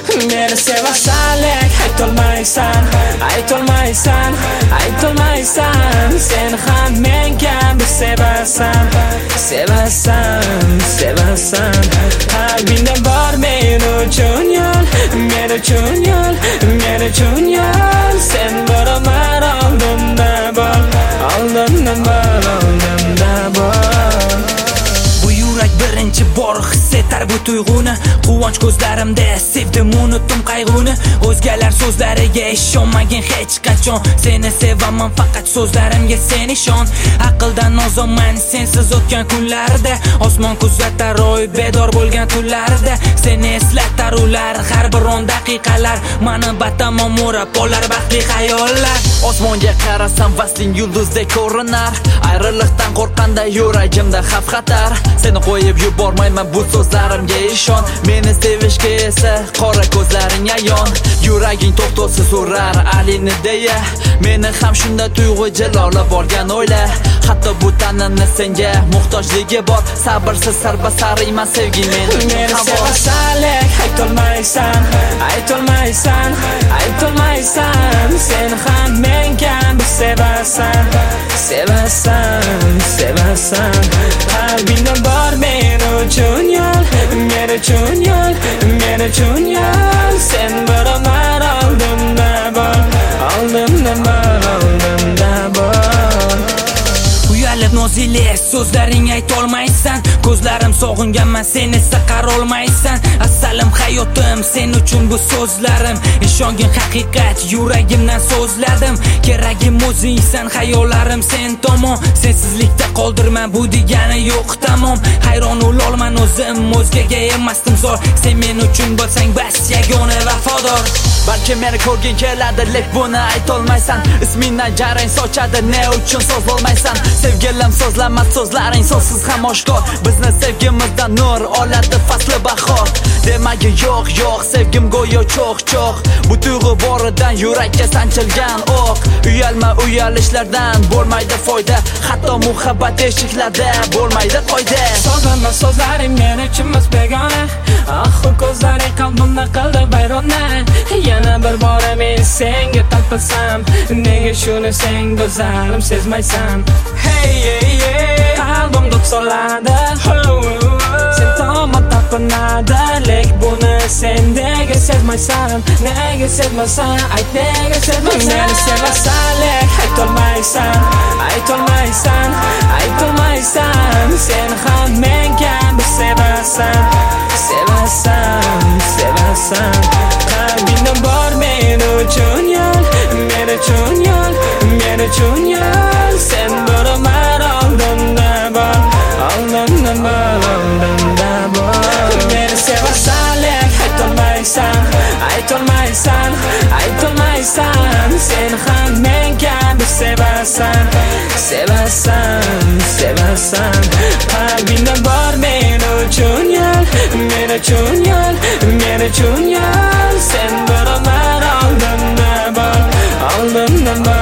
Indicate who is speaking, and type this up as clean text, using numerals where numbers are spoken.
Speaker 1: Meni sevasanlik aytolmaysan, aytolmaysan, aytolmaysan. Sen ham men kabi sevasan, sevasan, sevasan. Qalbingda bor men uchun yo'l, men uchun yo'l, men uchun yo'l. Sen boraman oldimda bor, oldimda bor, oldimda bor.
Speaker 2: Bu yurak birinchi bor his etar bu tuyg'uni. Quvonch ko'zlarimda sevdim, unutdim qayg'uni. O'zgalar so'zlariga ishonmagin hech qachon. Seni sevaman faqat so'zlarimga sen ishon. Aqldan ozaman sensiz o'tgan kunlarda. Osmon kuzatar oy bedor bo'lgan tunlarda. Seni eslatar ular har bir on daqiqalar. Mani batamom o'rab olar baxtli xayollar. Osmonga qarasam vasling yulduzdek ko'rinar. Ayriliqdan qo'rqqanda yuragimda xavf xatar. Seni qo'yib yubormayman bu so'zlarimga ishon. Meni sevishga esa qora ko'zlaring ayon. Yuraging to'xtovsiz urar alini deya. Meni ham shunda tuyg'u jilola borgan o'yla. Hatto bu tanani senga muhtojligi bor. Sabrsiz sarbasariyman sevgi meni.
Speaker 1: Meni sevasanlik aytolmaysan, aytolmaysan, aytolmaysan. Sen ham men kabi sevasan, sevasan, sevasan. Qalbingda bor men uchun yo'l, men uchun yo'l, men uchun yo'l. Sen boraman oldimda bor, oldimda bor, oldimda bor.
Speaker 2: Uyalib nozilar so'zlaring aytolmaysan. Ko'zlarim sog'inganman sen esa qarolmaysan. Asalim hayotim sen uchun bu so'zlarim. Ishongin haqiqat yuragimdan so'zladim. Keragim o'zingsan xayollarim sen tomon. Sensizlikda qoldirma bu degani yo'q tamom. Hayron bo'lolman o'zim o'zgaga emasdim zor. Sen men uchun bo'lsang bas yagona vafodor. Balki meni ko'rgin keladi lek buni aytolmaysan. Ismingdan jarang sochadi ne uchun so'z olmaysan. Sevgilim so'zlama so'zlaring so'zsiz ham oshkor. Bizni sevgimizdan nur oladi fasli bahor. Demagi yo'q yo'q sevgim go'yo cho'q. Bu tuyg'u boridan yurakka sanchilgan o'q. Uyalma uyalishlardan bo'lmaydi foyda. Hatto muhabbat eshiklarda bo'lmaydi qoida.
Speaker 1: So'zlama so'zlaring men uchun begona. Oxu ko'zlaring qalbimda qildi bayrona. Yana bir bora men senga talpasam. Nega shuni sen go'zalim sezmaysan? Hey hey hey, qalbim do'soladi. Sen tomon tapinadi, lek buni sen nega sezmaysan? Nega sezmaysan? Ayt nega sezmaysan? Meni sevasanlik aytolmaysan, aytolmaysan, aytolmaysan. Sen ham men kabi sevasan, sevasan, sevasan. Qalbingda bor men uchun yo'l, men uchun yo'l, men uchun yo'l. Sen boraman oldimda bor, oldimda bor, oldimda bor. Meni sevasanlik aytolmaysan, aytolmaysan, aytolmaysan. Sen ham men kabi sevasan, sevasan, sevasan. Qalbingda bor men uchun yo'l, men uchun yo'l, men uchun yo'l. Sen boraman oldimda bor, oldimda bor.